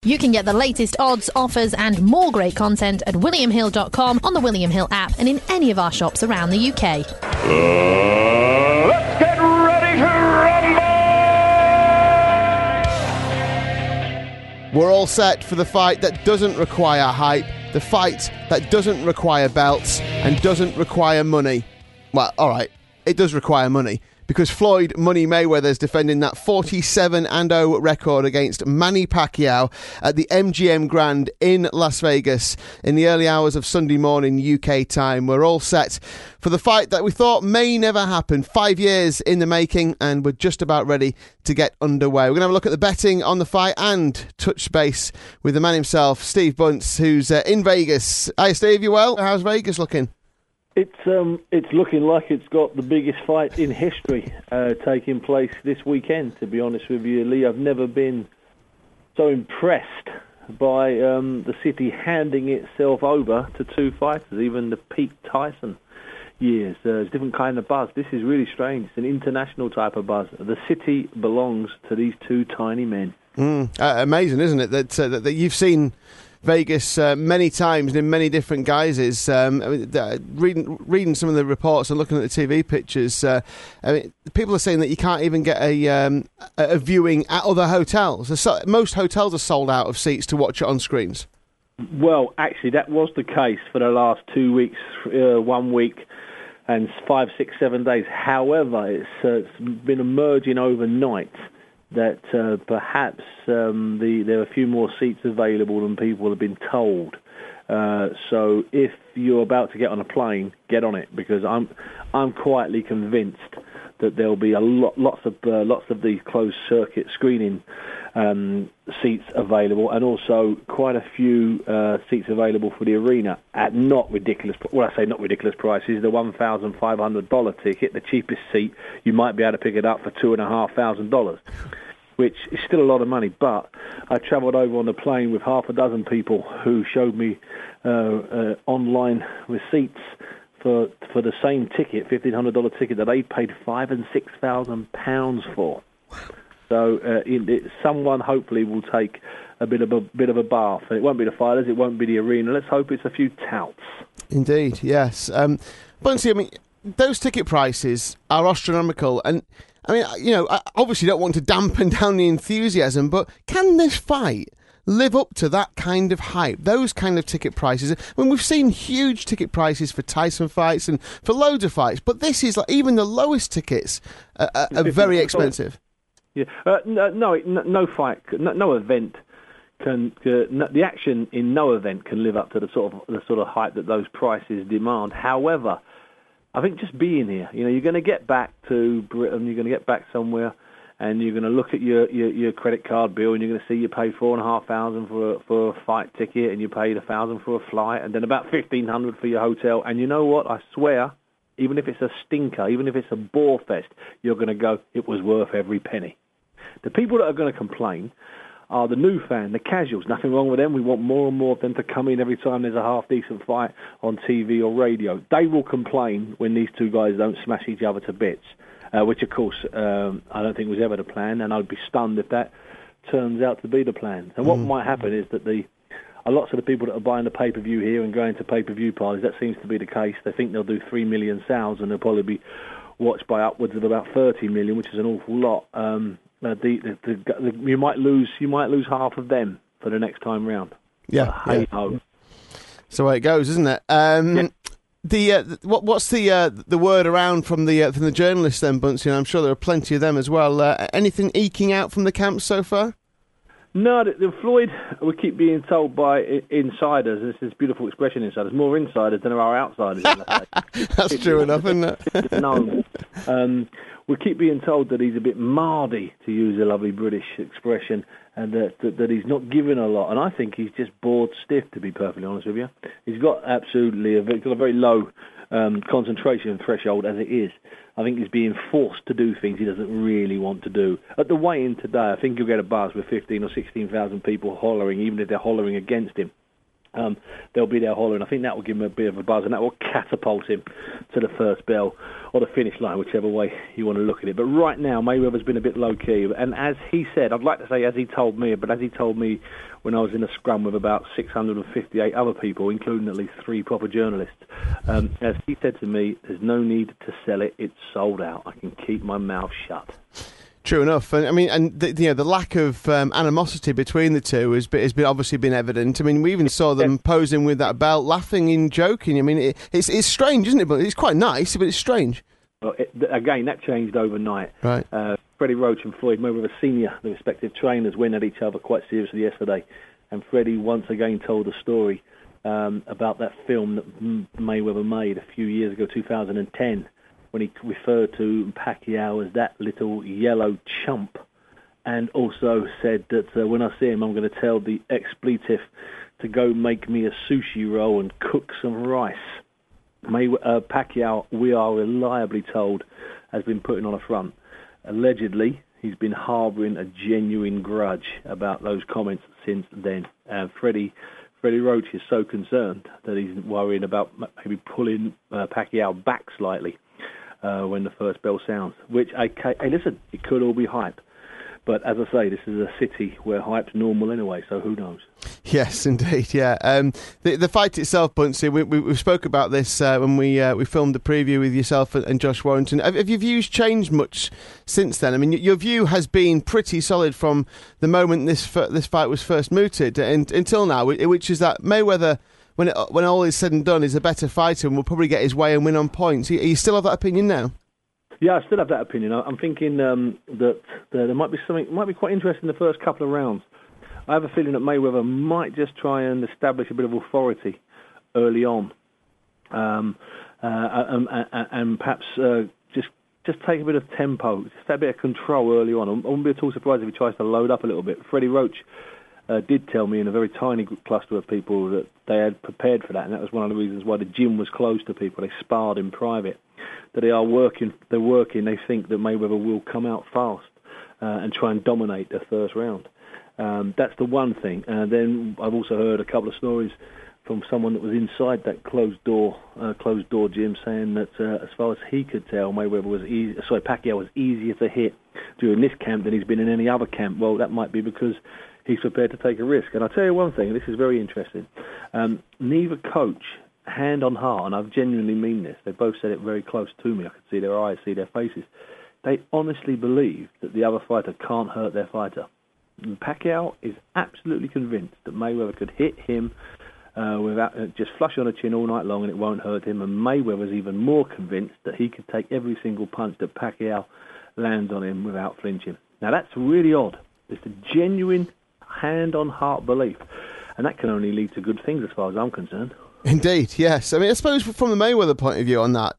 You can get the latest odds, offers and more great content at williamhill.com, on the William Hill app and in any of our shops around the UK. Let's get ready to rumble! We're all set for the fight that doesn't require hype, the fight that doesn't require belts and doesn't require money. Well, all right, it does require money, because Floyd Money Mayweather is defending that 47-0 record against Manny Pacquiao at the MGM Grand in Las Vegas in the early hours of Sunday morning UK time. We're all set for the fight that we thought may never happen. 5 years in the making, and we're just about ready to get underway. We're going to have a look at the betting on the fight and touch base with the man himself, Steve Bunce, who's in Vegas. Hi, Steve, you well? How's Vegas looking? It's looking like it's got the biggest fight in history taking place this weekend, to be honest with you, Lee. I've never been so impressed by the city handing itself over to two fighters, even the Pete Tyson years. There's a different kind of buzz. This is really strange. It's an international type of buzz. The city belongs to these two tiny men. Amazing, isn't it, that you've seen Vegas many times and in many different guises. Reading some of the reports and looking at the TV pictures, people are saying that you can't even get a viewing at other hotels. Most hotels are sold out of seats to watch it on screens. Well, actually, that was the case for the last 2 weeks, 1 week, and 5, 6, 7 days. However, it's been emerging overnight that perhaps there are a few more seats available than people have been told. So if you're about to get on a plane, get on it, because I'm quietly convinced that there'll be lots of the closed circuit screening seats available, and also quite a few seats available for the arena at not ridiculous. Well, I say not ridiculous prices. The $1,500 ticket, the cheapest seat, you might be able to pick it up for $2,500. Which is still a lot of money, but I travelled over on the plane with half a dozen people who showed me online receipts for the same ticket, $1,500 ticket, that they paid £5,000 and £6,000 for. So someone hopefully will take a bit of a bath. It won't be the fighters, it won't be the arena. Let's hope it's a few touts. Indeed, yes. Buncey, I mean, those ticket prices are astronomical, and I mean, I obviously don't want to dampen down the enthusiasm, but can this fight live up to that kind of hype, those kind of ticket prices? I mean, we've seen huge ticket prices for Tyson fights and for loads of fights, but this is like even the lowest tickets are very expensive. Yeah, no fight, no event can. The action in no event can live up to the sort of hype that those prices demand. However, I think just being here, you're going to get back to Britain, you're going to get back somewhere, and you're going to look at your credit card bill, and you're going to see you pay $4,500 for a fight ticket, and you paid $1,000 for a flight, and then about $1,500 for your hotel. And you know what? I swear, even if it's a stinker, even if it's a bore fest, you're going to go, it was worth every penny. The people that are going to complain are the new fan, the casuals. Nothing wrong with them. We want more and more of them to come in every time there's a half-decent fight on TV or radio. They will complain when these two guys don't smash each other to bits, which, of course, I don't think was ever the plan, and I'd be stunned if that turns out to be the plan. And what might happen is that lots of the people that are buying the pay-per-view here and going to pay-per-view parties, that seems to be the case. They think they'll do 3 million sales, and they'll probably be watched by upwards of about 30 million, which is an awful lot. You might lose half of them for the next time round. Yeah. Hey-ho. That's the way it goes, isn't it? What's the word around from the journalists then, Bunce? I'm sure there are plenty of them as well. Anything eking out from the camp so far? No, the Floyd, we keep being told by insiders, this is beautiful expression, insiders, more insiders than there are outsiders. That's true enough, isn't it? No. We keep being told that he's a bit mardy, to use a lovely British expression, and that he's not giving a lot. And I think he's just bored stiff, to be perfectly honest with you. He's got a very low concentration threshold as it is. I think he's being forced to do things he doesn't really want to do. At the weigh-in today, I think you'll get a buzz with 15 or 16,000 people hollering, even if they're hollering against him. they'll be there hollering. I think that will give him a bit of a buzz, and that will catapult him to the first bell or the finish line, whichever way you want to look at it. But right now, Mayweather's been a bit low-key. And as he said, I'd like to say as he told me, but as he told me when I was in a scrum with about 658 other people, including at least 3 proper journalists, as he said to me, there's no need to sell it. It's sold out. I can keep my mouth shut. True enough, and I mean, and the lack of animosity between the two has been obviously been evident. I mean, we even saw them posing with that belt, laughing and joking. I mean, it's strange, isn't it? But it's quite nice, but it's strange. Well, again, that changed overnight. Right. Freddie Roach and Floyd Mayweather Sr., the respective trainers, went at each other quite seriously yesterday, and Freddie once again told a story about that film that Mayweather made a few years ago, 2010. When he referred to Pacquiao as that little yellow chump, and also said that when I see him, I'm going to tell the expletive to go make me a sushi roll and cook some rice. Pacquiao, we are reliably told, has been putting on a front. Allegedly, he's been harbouring a genuine grudge about those comments since then. Freddie Roach is so concerned that he's worrying about maybe pulling Pacquiao back slightly when the first bell sounds, which, hey, listen, it could all be hype. But as I say, this is a city where hype's normal anyway, so who knows? Yes, indeed, yeah. The fight itself, Buncey, we spoke about this when we filmed the preview with yourself and Josh Warrington. Have your views changed much since then? I mean, your view has been pretty solid from the moment this fight was first mooted and until now, which is that Mayweather, when all is said and done, is a better fighter and will probably get his way and win on points. Are you still of that opinion now? Yeah, I still have that opinion. I'm thinking that there might be something, might be quite interesting in the first couple of rounds. I have a feeling that Mayweather might just try and establish a bit of authority early on, and perhaps just take a bit of tempo, just a bit of control early on. I wouldn't be at all surprised if he tries to load up a little bit. Freddie Roach did tell me in a very tiny cluster of people that they had prepared for that, and that was one of the reasons why the gym was closed to people. They sparred in private. That they are working. They think that Mayweather will come out fast and try and dominate the first round. That's the one thing. Then I've also heard a couple of stories from someone that was inside that closed door gym, saying that as far as he could tell, Pacquiao was easier to hit during this camp than he's been in any other camp. Well, that might be because he's prepared to take a risk. And I'll tell you one thing, and this is very interesting. Neither coach, hand on heart, and I genuinely mean this, they both said it very close to me. I could see their eyes, see their faces. They honestly believe that the other fighter can't hurt their fighter. And Pacquiao is absolutely convinced that Mayweather could hit him without just flush on a chin all night long and it won't hurt him. And Mayweather's even more convinced that he could take every single punch that Pacquiao lands on him without flinching. Now that's really odd. It's a genuine hand-on-heart belief. And that can only lead to good things as far as I'm concerned. Indeed, yes. I mean, I suppose from the Mayweather point of view on that,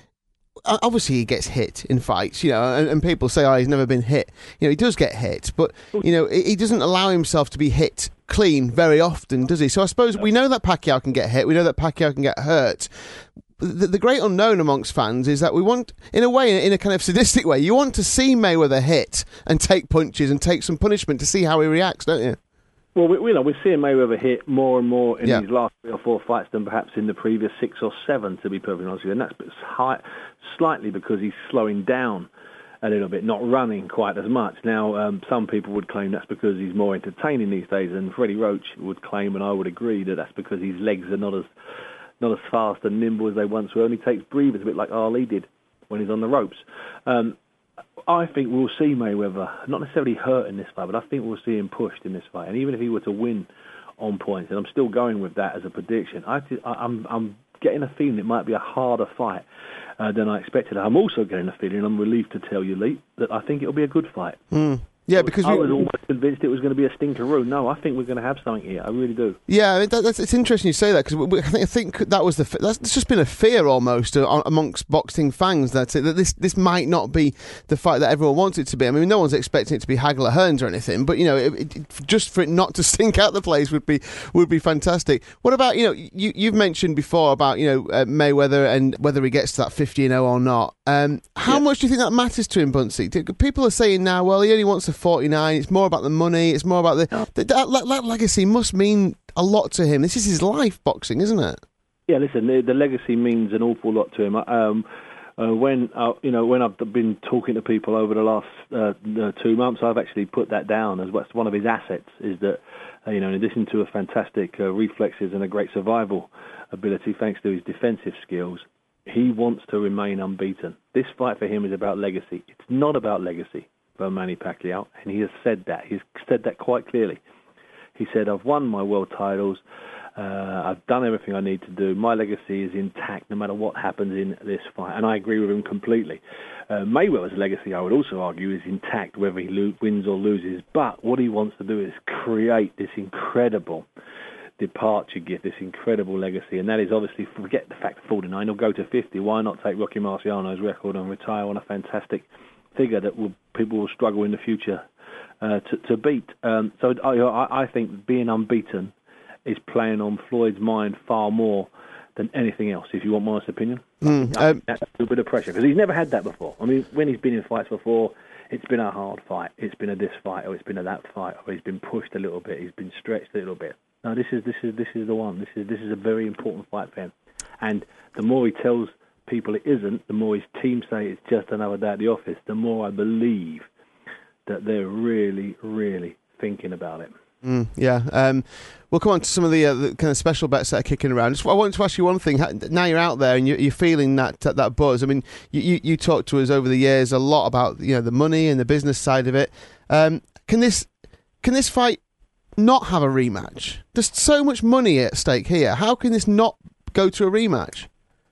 obviously he gets hit in fights, and people say, he's never been hit. He does get hit, but, he doesn't allow himself to be hit clean very often, does he? So I suppose we know that Pacquiao can get hit, we know that Pacquiao can get hurt. The great unknown amongst fans is that we want, in a way, in a kind of sadistic way, you want to see Mayweather hit and take punches and take some punishment to see how he reacts, don't you? Well, we're seeing Mayweather hit more and more in these last 3 or 4 fights than perhaps in the previous 6 or 7, to be perfectly honest with you. And that's slightly because he's slowing down a little bit, not running quite as much. Now, some people would claim that's because he's more entertaining these days, and Freddie Roach would claim, and I would agree, that that's because his legs are not as fast and nimble as they once were. Only takes breathers, a bit like Ali did when he's on the ropes. I think we'll see Mayweather not necessarily hurt in this fight, but I think we'll see him pushed in this fight. And even if he were to win on points, and I'm still going with that as a prediction, I'm getting a feeling it might be a harder fight than I expected. I'm also getting a feeling, I'm relieved to tell you, Lee, that I think it'll be a good fight. Yeah, because I was almost convinced it was going to be a stinkeroo. No, I think we're going to have something here. I really do. Yeah, I mean, it's interesting you say that, because I think that was that's just been a fear almost amongst boxing fans that this might not be the fight that everyone wants it to be. I mean, no one's expecting it to be Hagler Hearns or anything, but just for it not to stink out the place would be fantastic. What about you've mentioned before about Mayweather and whether he gets to that 50-0 or not. How much do you think that matters to him, Buncey? People are saying now, well, he only wants a 49. It's more about the money. It's more about that legacy must mean a lot to him. This is his life, boxing, isn't it? Yeah, listen, the legacy means an awful lot to him. When I've been talking to people over the last 2 months, I've actually put that down as one of his assets. Is that in addition to a fantastic reflexes and a great survival ability, thanks to his defensive skills, he wants to remain unbeaten. This fight for him is about legacy. It's not about legacy for Manny Pacquiao, and he has said that. He's said that quite clearly. He said, "I've won my world titles. I've done everything I need to do. My legacy is intact no matter what happens in this fight." And I agree with him completely. Mayweather's legacy, I would also argue, is intact whether he wins or loses. But what he wants to do is create this incredible departure gift, this incredible legacy. And that is obviously, forget the fact of 49, he'll go to 50. Why not take Rocky Marciano's record and retire on a fantastic figure that people will struggle in the future to beat? So I think being unbeaten is playing on Floyd's mind far more than anything else, if you want my honest opinion. That's a bit of pressure, because he's never had that before. I mean, when he's been in fights before, it's been a hard fight, it's been a this fight, or it's been a that fight, or he's been pushed a little bit, he's been stretched a little bit. No, this is the one. This is a very important fight for him. And the more he tells people it isn't, the more his team say it's just another day at the office, the more I believe that they're really, really thinking about it. We'll come on to some of the kind of special bets that are kicking around. I wanted to ask you one thing. Now you're out there and you're feeling that buzz. I mean, you talked to us over the years a lot about the money and the business side of it. Can this fight not have a rematch? There's so much money at stake here. How can this not go to a rematch?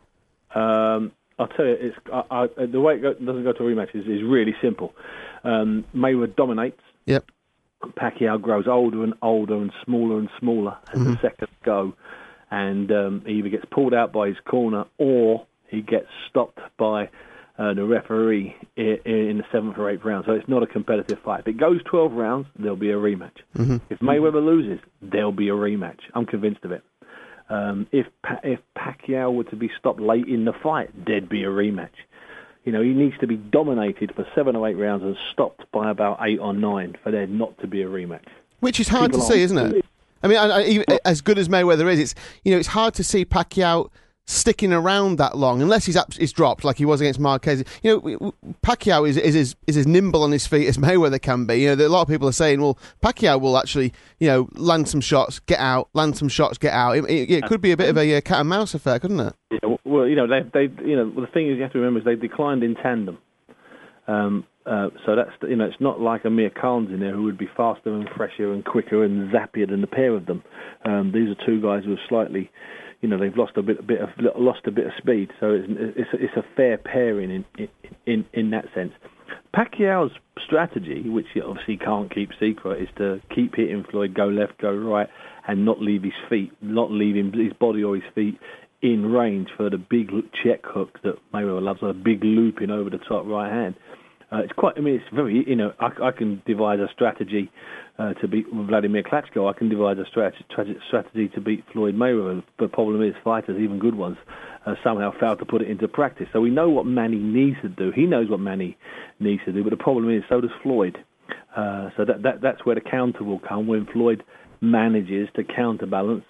I'll tell you, the way it doesn't go to a rematch is really simple. Mayweather dominates. Yep. Pacquiao grows older and older and smaller as the seconds go, and he either gets pulled out by his corner or he gets stopped by the referee in the 7th or 8th round. So it's not a competitive fight. If it goes 12 rounds, there'll be a rematch. If Mayweather loses, there'll be a rematch. I'm convinced of it. If Pacquiao were to be stopped late in the fight, there'd be a rematch. He needs to be dominated for 7 or 8 rounds and stopped by about 8 or 9 for there not to be a rematch. Which is hard to see, isn't it? I mean, as good as Mayweather is, it's hard to see Pacquiao sticking around that long unless he's dropped like he was against Marquez. Pacquiao is as nimble on his feet as Mayweather can be. A lot of people are saying, well, Pacquiao will actually land some shots, get out, land some shots, get out. It could be a bit of a cat and mouse affair, couldn't it? Yeah, well, the thing is, you have to remember is they declined in tandem. So that's it's not like Amir Khan's in there who would be faster and fresher and quicker and zappier than the pair of them. These are two guys who are slightly. They've lost a bit of speed, so it's a fair pairing in that sense. Pacquiao's strategy, which he obviously can't keep secret, is to keep hitting Floyd, go left, go right, and not leave his body or his feet in range for the big check hook that Mayweather loves, a big looping over the top right hand. It's very, I can devise a strategy to beat Vladimir Klitschko. I can devise a strategy to beat Floyd Mayweather. The problem is fighters, even good ones, somehow fail to put it into practice. So we know what Manny needs to do. He knows what Manny needs to do, but the problem is so does Floyd. So that's where the counter will come, when Floyd manages to counterbalance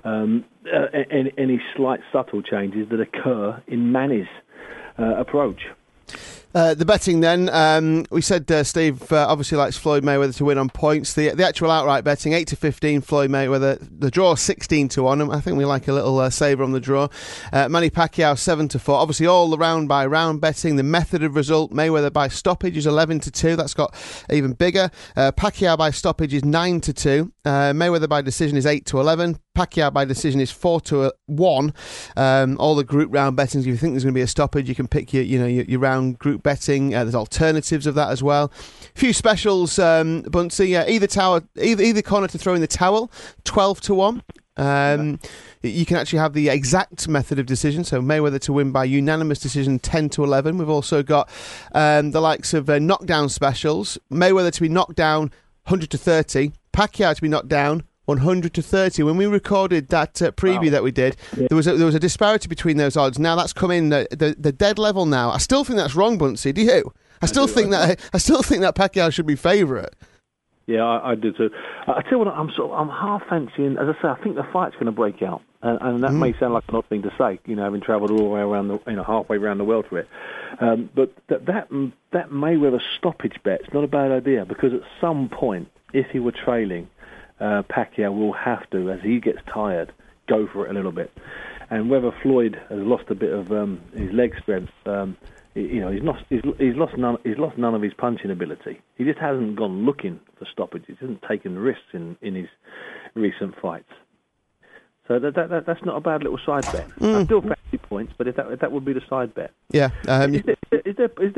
any slight subtle changes that occur in Manny's approach. The betting then, we said Steve obviously likes Floyd Mayweather to win on points. The actual outright betting, 8-15 Floyd Mayweather. The draw 16-1. I think we like a little saver on the draw. Manny Pacquiao 7-4. Obviously all the round by round betting. The method of result, Mayweather by stoppage is 11-2. That's got even bigger. Pacquiao by stoppage is 9-2. Mayweather by decision is 8-11. Pacquiao by decision is 4-1. All the group round bettings, if you think there's going to be a stoppage, you can pick your round group betting. There's alternatives of that as well. A few specials, Buncey. Either corner to throw in the towel, 12-1. You can actually have the exact method of decision, so Mayweather to win by unanimous decision, 10-11. We've also got the likes of knockdown specials. Mayweather to be knocked down, 100-30. Pacquiao to be knocked down, 100-30. When we recorded that preview that we did, there was a disparity between those odds. Now that's come in the dead level now. I still think that's wrong, Buncey. Do you? I still think that Pacquiao should be favourite. Yeah, I do too. I tell you what, I'm half fancying. As I say, I think the fight's going to break out, and that may sound like an odd thing to say, having travelled all the way around halfway around the world for it. But that Mayweather stoppage bet's not a bad idea, because at some point, if he were trailing, Pacquiao will have to, as he gets tired, go for it a little bit. And whether Floyd has lost a bit of his leg strength. He's lost none of his punching ability. He just hasn't gone looking for stoppages. He hasn't taken risks in his recent fights. So that's not a bad little side bet. I still fancy points, but if that would be the side bet. Yeah. Is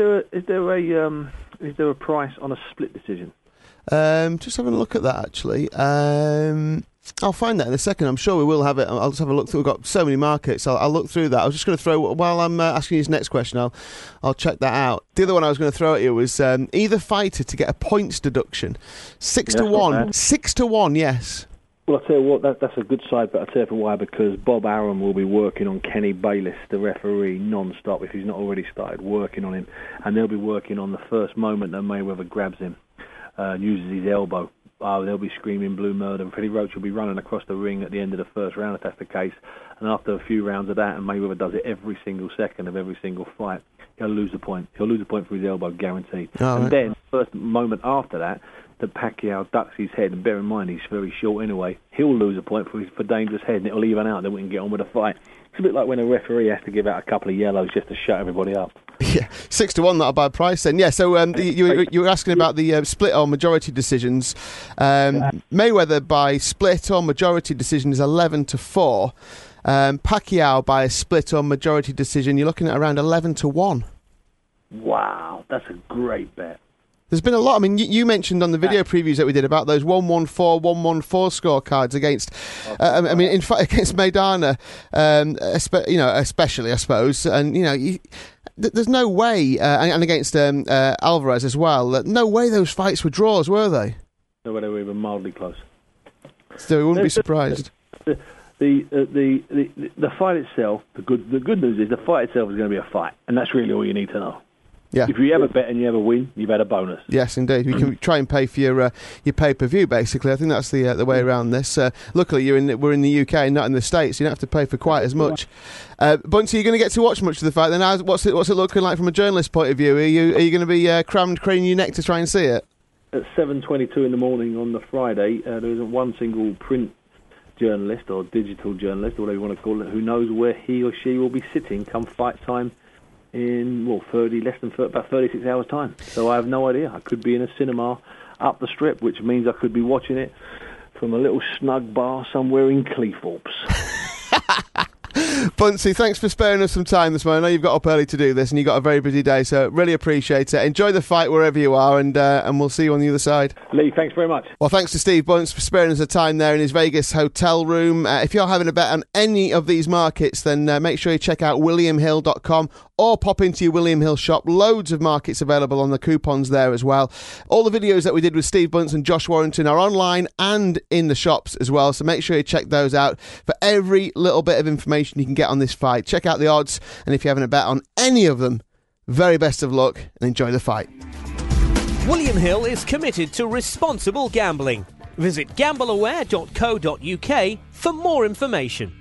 there a price on a split decision? Just having a look at that, actually. I'll find that in a second. I'm sure we will have it. I'll just have a look through. We've got so many markets. I'll look through that. I was just going to throw, while I'm asking you this next question, I'll check that out. The other one I was going to throw at you was either fighter to get a points deduction. 6 to 1. 6 to 1, yes. Well, I'll tell you what, that's a good side, but I'll tell you for why, because Bob Arum will be working on Kenny Bayless, the referee, non-stop, if he's not already started working on him. And they'll be working on the first moment that Mayweather grabs him, uses his elbow. They'll be screaming blue murder. Freddie Roach will be running across the ring at the end of the first round, if that's the case. And after a few rounds of that, and Mayweather does it every single second of every single fight, he'll lose a point. He'll lose a point for his elbow, guaranteed. And then, first moment after that, the Pacquiao ducks his head, and bear in mind he's very short anyway, he'll lose a point for dangerous head, and it'll even out, then we can get on with the fight. It's a bit like when a referee has to give out a couple of yellows just to shut everybody up. Yeah, 6 to 1, not a bad price then. Yeah, so you were asking about the split or majority decisions. Mayweather by split or majority decision is 11 to 4. Pacquiao by a split or majority decision, you're looking at around 11 to 1. Wow, that's a great bet. There's been a lot. I mean, you mentioned on the video previews that we did about those 114, 114 scorecards against, against Maidana, especially, I suppose. And, there's no way, and against Alvarez as well, no way those fights were draws, were they? No way they were even mildly close. So we wouldn't be surprised. The fight itself, the good news is the fight itself is going to be a fight, and that's really all you need to know. Yeah. If you ever bet and you ever win, you've had a bonus. Yes, indeed. We can try and pay for your pay-per-view, basically. I think that's the way around this. Luckily, we're in the UK and not in the States. You don't have to pay for quite as much. Bunty, are you going to get to watch much of the fight then? What's it looking like from a journalist point of view? Are you going to be crammed, craning your neck to try and see it? At 7:22 in the morning on the Friday, there isn't one single print journalist or digital journalist, or whatever you want to call it, who knows where he or she will be sitting come fight time in about 36 hours time. So I have no idea. I could be in a cinema up the strip, which means I could be watching it from a little snug bar somewhere in Cleethorpes. Bunsey, thanks for sparing us some time this morning. I know you've got up early to do this and you've got a very busy day, so really appreciate it. Enjoy the fight wherever you are, and we'll see you on the other side. Lee, thanks very much. Well, thanks to Steve Bunce for sparing us the time there in his Vegas hotel room. If you're having a bet on any of these markets, then make sure you check out WilliamHill.com or pop into your William Hill shop. Loads of markets available on the coupons there as well. All the videos that we did with Steve Bunce and Josh Warrington are online and in the shops as well, so make sure you check those out for every little bit of information you can get on this fight. Check out the odds, and if you're having a bet on any of them, very best of luck and enjoy the fight. William Hill is committed to responsible gambling. Visit gambleaware.co.uk for more information.